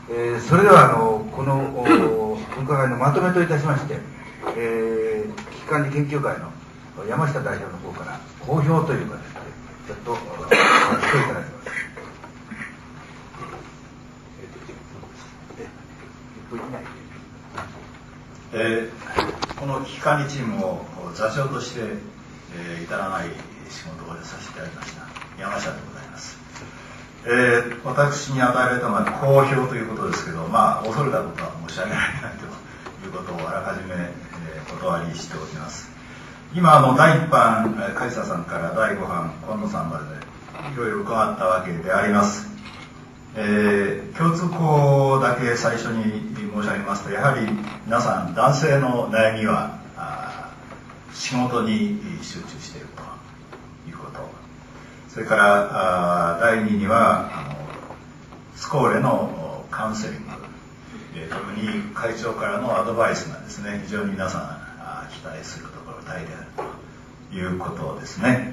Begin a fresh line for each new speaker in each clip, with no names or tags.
それではこの分科会のまとめといたしまして、危機管理研究会の山下代表の方から公表というかですね、ちょっと発表いただきます。
この危機管理チームを座長として、至らない仕事をさせていただきました山下でございます。私に与えられたのは公表ということですけど、恐れたことは申し上げられないということをあらかじめ、お断りしておきます。今第1版梶田さんから第5版今野さんまでいろいろ伺ったわけであります。共通項だけ最初に申し上げますと、やはり皆さん男性の悩みは仕事に集中しているということ、それから第2にはスコーレのカウンセリング、特に会長からのアドバイスがですね、非常に皆さん期待するところ大であるということですね。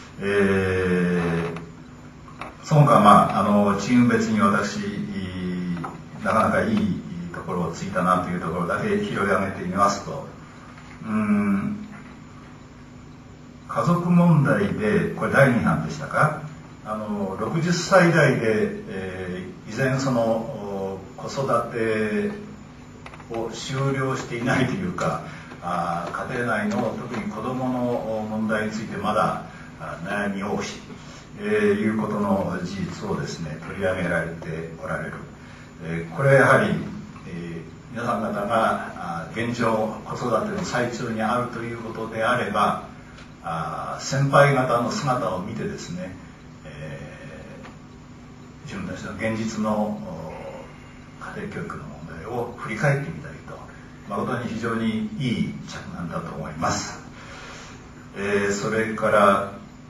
その他チーム別に私なかなかいいところをついたなというところだけ拾い上げてみますと、家族問題でこれ第2版でしたか、60歳代で、依然その子育てを終了していないというか、家庭内の特に子どもの問題についてまだ悩み多し、いうことの事実をですね取り上げられておられる。これはやはり、皆さん方が現状子育ての最中にあるということであれば、先輩方の姿を見てですね、自分たちの現実の家庭教育の問題を振り返ってみたりと、誠に非常にいい着眼だと思います。それから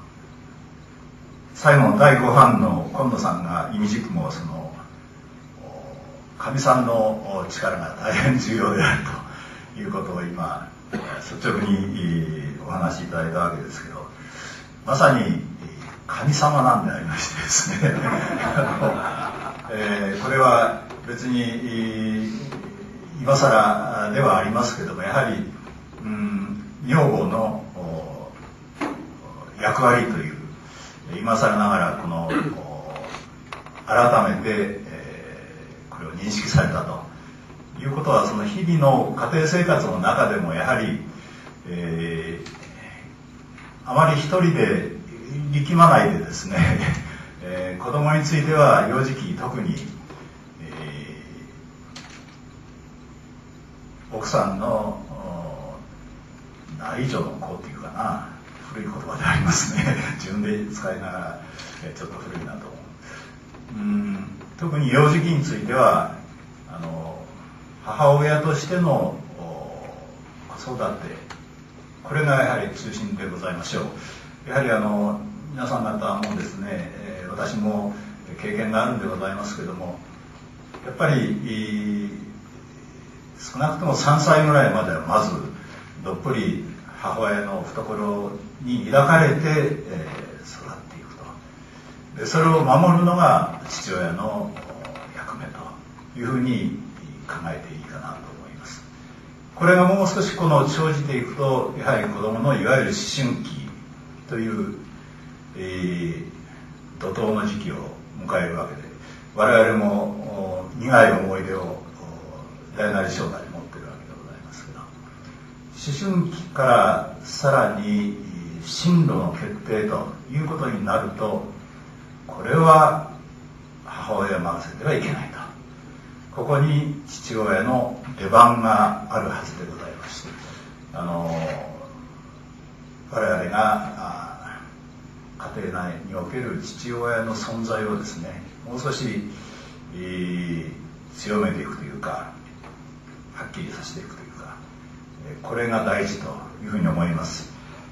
最後の第5版の今野さんが意味軸もそのかみさんの力が大変重要であるということを今率直にお話しいただいたわけですけど、まさに神様なんでありましてですねこれは別に今更ではありますけども、やはり女房の役割という今更ながらこの改めて、これを認識されたということは、その日々の家庭生活の中でもやはり、あまり一人で力まないでですね、子供については幼児期特に、奥さんの内助の子っていうかな、古い言葉でありますね自分で使いながらちょっと古いなと思う。特に幼児期については母親としての子育て、これがやはり中心でございましょう。やはり皆さん方もですね、私も経験があるんでございますけども、やっぱり少なくとも3歳ぐらいまではまずどっぷり母親の懐に抱かれて、育っていくと。でそれを守るのが父親の役目というふうに考えていいかなと思います。これがもう少し生じていくと、やはり子どものいわゆる思春期という、怒涛の時期を迎えるわけで、我々も苦い思い出を大なり小なり持っているわけでございますけど、思春期からさらに進路の決定ということになると、これは母親任せてはいけないと。ここに父親の出番があるはずでございまして、我々が家庭内における父親の存在をですね、もう少し、強めていくというか、はっきりさせていくというか、これが大事というふうに思います。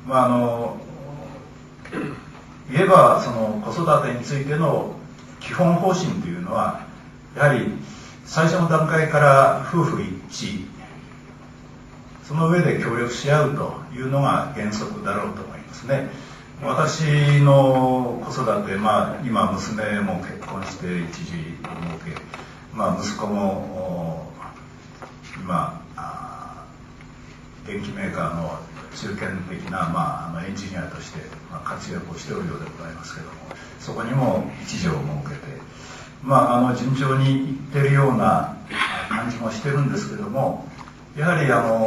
言えばその子育てについての基本方針というのは、やはり最初の段階から夫婦一致、その上で協力し合うというのが原則だろうと思いますね。私の子育て、今娘も結婚して一児を設け、 息子も今電機メーカーの中堅的な、エンジニアとして、活躍をしておるようでございますけども、そこにも一条を設けて、順調にいってるような感じもしてるんですけども、やはりい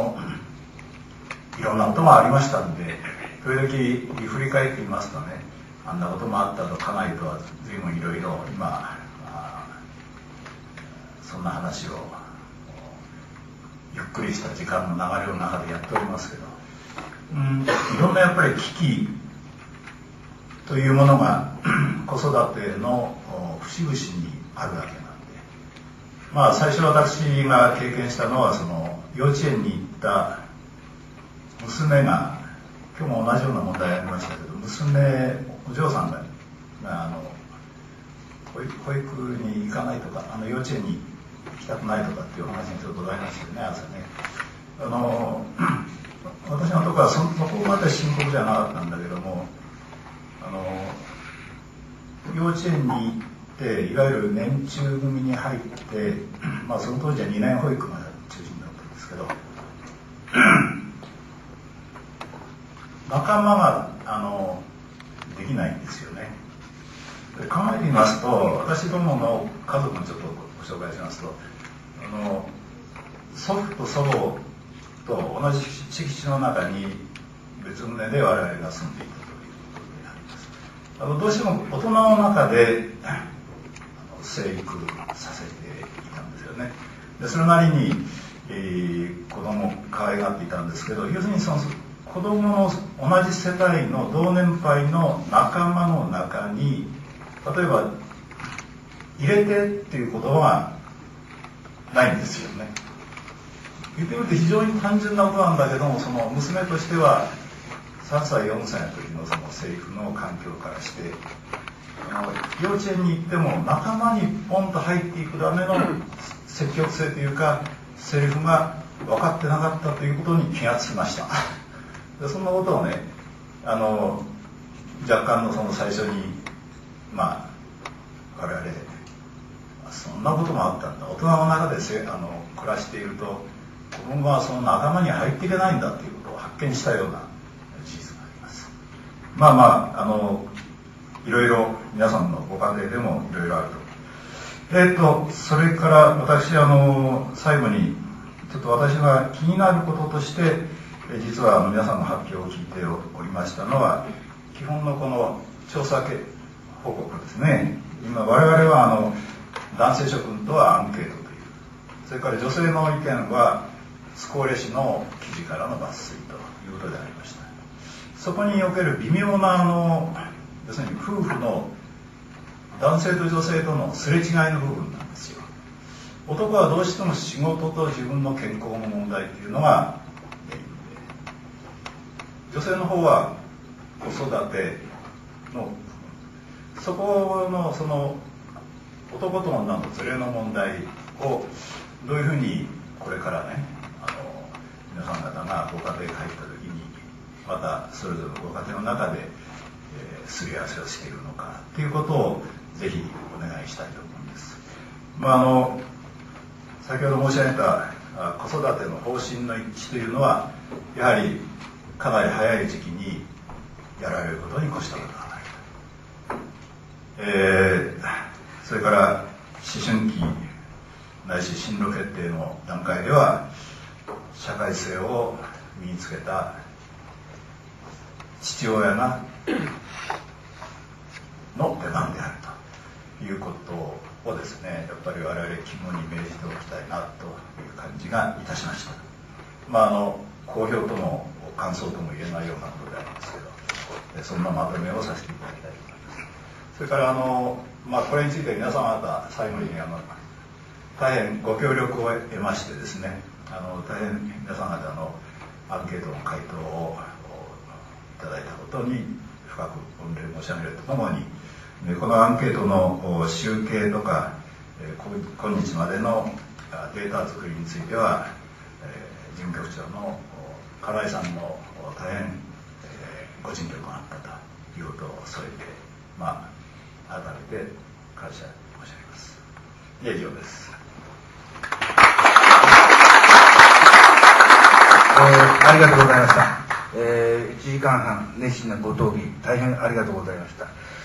ろんなこともありましたんで、時々振り返ってみますとね、あんなこともあったと家内とは随分いろいろ今そんな話をゆっくりした時間の流れの中でやっておりますけど、いろんなやっぱり危機というものが子育ての節々にあるわけなんで、最初私が経験したのは、その幼稚園に行った娘が、今日も同じような問題ありましたけど、お嬢さんが保育に行かないとか、幼稚園に行きたくないとかっていう話がちょっとございましたよね、朝ね。私のところはそこまで深刻じゃなかったんだけども、幼稚園に行っていわゆる年中組に入って、その当時は2年保育が中心だったんですけど、仲間ができないんですよね。で考えてみますと、私どもの家族にちょっとご紹介しますと、祖父と祖母と同じ敷地の中に別棟で我々が住んでいたということになります。どうしても大人の中で生育させていたんですよね。でそれなりに、子供を可愛がっていたんですけど、要するにその子供の同じ世帯の同年配の仲間の中に、例えば入れてっていうことはないんですよね。言ってみると非常に単純なことなんだけども、その娘としては3歳4歳の時のその生育の環境からして、幼稚園に行っても仲間にポンと入っていくための積極性というかセリフが分かってなかったということに気がつきました。でそんなことをね、若干のその最初に我々そんなこともあったんだ、大人の中で暮らしていると子供はその仲間に入っていけないんだということを発見したような事実があります。いろいろ皆さんのご家庭でもいろいろあると。それから私最後にちょっと私が気になることとして、実は皆さんの発表を聞いておりましたのは、基本のこの調査報告ですね。今我々は男性諸君とはアンケートという、それから女性の意見はスコーレ氏の記事からの抜粋ということでありました。そこにおける微妙な要するに夫婦の男性と女性とのすれ違いの部分なんですよ。男はどうしても仕事と自分の健康の問題というのがメインで、女性の方は子育てのそこのその男と女のズレの問題をどういうふうにこれからね、皆さん方がご家庭に入った時にまたそれぞれのご家庭の中ですり合わせをしているのかということをぜひお願いしたいと思うんです。先ほど申し上げた子育ての方針の一致というのはやはりかなり早い時期にやられることに越したことはない。それから思春期ないし進路決定の段階では社会性を身につけた父親がの出番であるということをですね、やっぱり我々肝に銘じておきたいなという感じがいたしました。好評とも感想とも言えないようなことでありますけど、そんなまとめをさせていただきたいと思います。それからこれについて皆様方最後に大変ご協力を得ましてですね、大変皆さん方のアンケートの回答をいただいたことに深く御礼申し上げるとともに、このアンケートの集計とか今日までのデータ作りについては、事務局長の金井さんの大変ご尽力があったということを添えて、改めて感謝申し上げます。 以上です。
ありがとうございました。1時間半熱心なご討議大変ありがとうございました。